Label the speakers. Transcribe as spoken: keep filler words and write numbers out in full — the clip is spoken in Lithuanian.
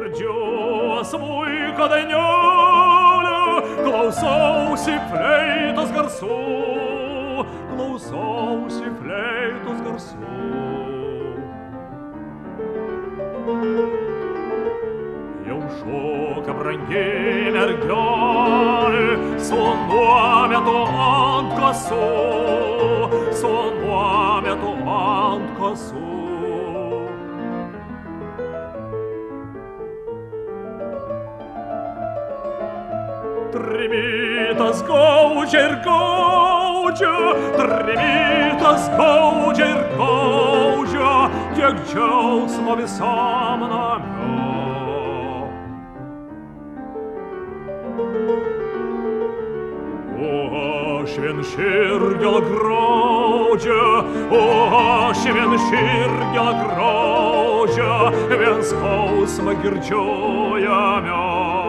Speaker 1: girdžiu smuiko dainelę, klausausi fleitos garsų, klausausi fleitos garsų. Jau šoka brangi mergelė su nuometu ant kasų, su nuometu ant kasų. Trimitas gaudžia ir gaudžia, trimitas gaudžia ir gaudžia, tiek džiaugsmo visam name. O aš vien širdgėlą graudžia, o aš vien širdgėlą graudžia, vien skausmą girdžiu jame.